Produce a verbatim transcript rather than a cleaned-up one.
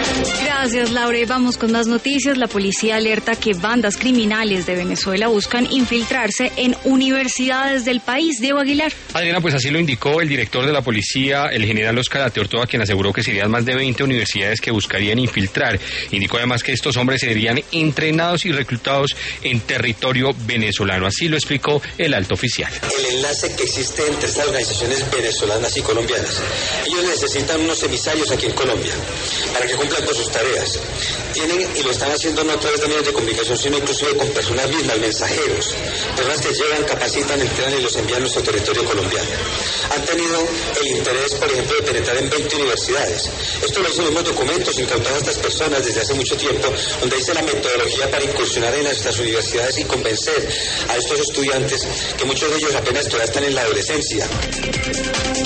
Gracias, Laura. Vamos con más noticias. La policía alerta que bandas criminales de Venezuela buscan infiltrarse en universidades del país. Diego Aguilar. Adriana, pues así lo indicó el director de la policía, el general Oscar Ateortoa, quien aseguró que serían más de veinte universidades que buscarían infiltrar. Indicó además que estos hombres serían entrenados y reclutados en territorio venezolano. Así lo explicó el alto oficial. El enlace que existe entre estas organizaciones venezolanas y colombianas. Ellos necesitan unos emisarios aquí en Colombia para que cumplan con sus tareas. Tienen, y lo están haciendo no a través de medios de comunicación, sino inclusive con personas mismas, mensajeros, personas que llegan, capacitan, entrenan y los envían a nuestro territorio colombiano. Han tenido el interés, por ejemplo, de penetrar en veinte universidades. Esto lo dicen los mismos documentos incautados a estas personas desde hace mucho tiempo, donde dice la metodología para incursionar en nuestras universidades y convencer a estos estudiantes, que muchos de ellos apenas todavía están en la adolescencia.